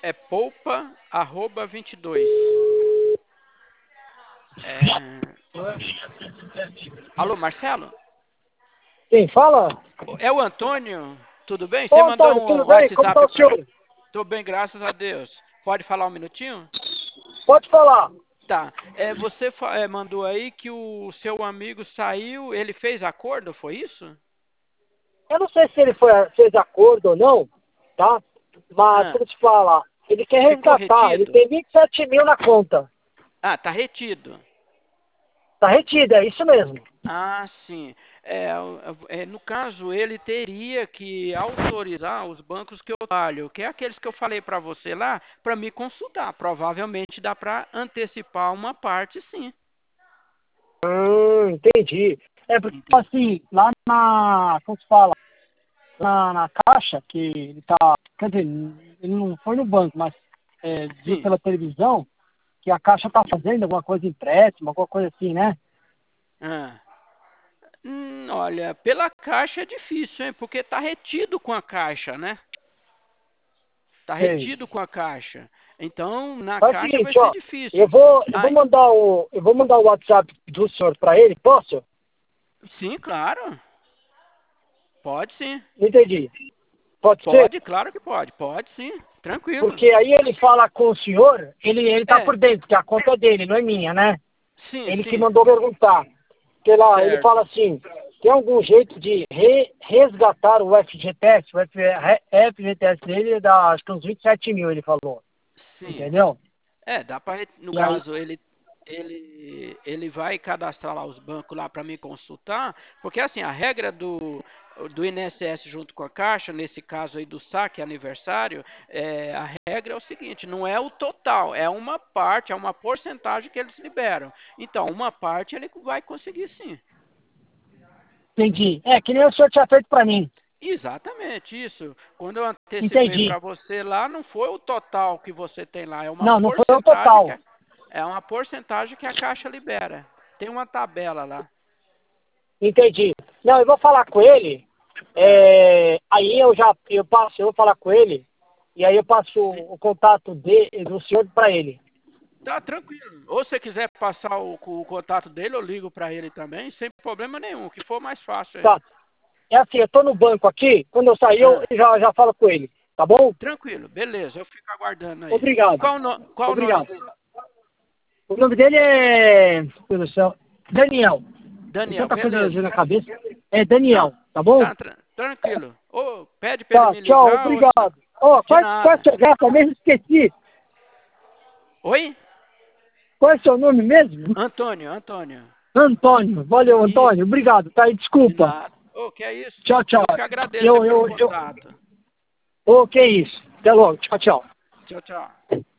É poupa@22. Alô, Marcelo? Quem fala? É o Antônio? Tudo bem? Você Ô, mandou Antônio, tudo um bem? Como tá WhatsApp o para... senhor? Tô bem, graças a Deus. Pode falar um minutinho? Pode falar. Tá. Você mandou aí que o seu amigo saiu, ele fez acordo, foi isso? Eu não sei se ele fez acordo ou não, tá? Mas, Ah, como te falar, ele quer ficou resgatar. Ele retido? tem 27 mil na conta. Ah, tá retido. Tá retido, é isso mesmo. Ah, sim. No caso, ele teria que autorizar os bancos que eu trabalho, que é aqueles que eu falei para você lá, para me consultar. Provavelmente dá para antecipar uma parte, sim. Entendi. É porque, Entendi. assim, lá na, como se fala, na caixa, que ele tá, quer dizer, ele não foi no banco, mas viu Sim. pela televisão, que a caixa tá fazendo alguma coisa empréstimo, alguma coisa assim, né? Ah. Olha, pela caixa é difícil, hein? Porque tá retido com a caixa, né? Tá Sei. retido com a caixa. Então, na Faz o caixa vai seguinte, ser ó, difícil. eu vou mandar o WhatsApp do senhor para ele, posso? Sim, claro. Pode sim. Não entendi. Pode ser? Pode, claro que pode. Pode sim. Tranquilo. Porque aí ele fala com o senhor, ele tá É, por dentro, porque a conta é dele, não é minha, né? sim, Ele que sim. mandou perguntar. Porque lá ele Certo. fala assim, tem algum jeito de resgatar o FGTS? FGTS dele dá acho que uns 27 mil, ele falou. Sim. Entendeu? Dá para, no E aí, caso, ele vai cadastrar lá os bancos lá para me consultar, porque assim, a regra do INSS junto com a Caixa, nesse caso aí do saque aniversário, a regra é o seguinte, não é o total, é uma parte, é uma porcentagem que eles liberam. Então, uma parte ele vai conseguir sim. entendi. É, que nem o senhor tinha feito para mim. Exatamente, isso. Quando eu antecipei Entendi. para você lá, não foi o total que você tem lá, Não, não foi o total. é uma porcentagem que a Caixa libera. Tem uma tabela lá. Entendi. Não, eu vou falar com ele. Ah, Aí eu vou falar com ele. E aí eu passo sim. o contato do senhor para ele. Tá tranquilo. Ou se quer passar o contato dele, eu ligo para ele também, sem problema nenhum, o que for mais fácil aí. Tá. É assim, eu tô no banco aqui. Quando eu sair, eu Ah, já falo com ele. Tá bom? tranquilo, beleza, eu fico aguardando aí. Obrigado. Qual o nome Obrigado. dele? O nome dele é. Meu Deus do céu. Daniel. Tem Daniel, tanta coisa beleza. na cabeça. É Não, Daniel, tá bom? tá tranquilo. Ou pede para ele Tá, me tchau, ligar, ou se... obrigado. Ó, De qual é nada. seu gato? Eu mesmo esqueci. Oi? Qual é seu nome mesmo? Antônio. Antônio. Valeu, Isso, Antônio. Obrigado, tá? E de desculpa. nada. Ô, que é isso? Tchau, tchau. Eu que agradeço aí pelo contato. Ô, que isso. Até logo. Tchau, tchau. Tchau, tchau.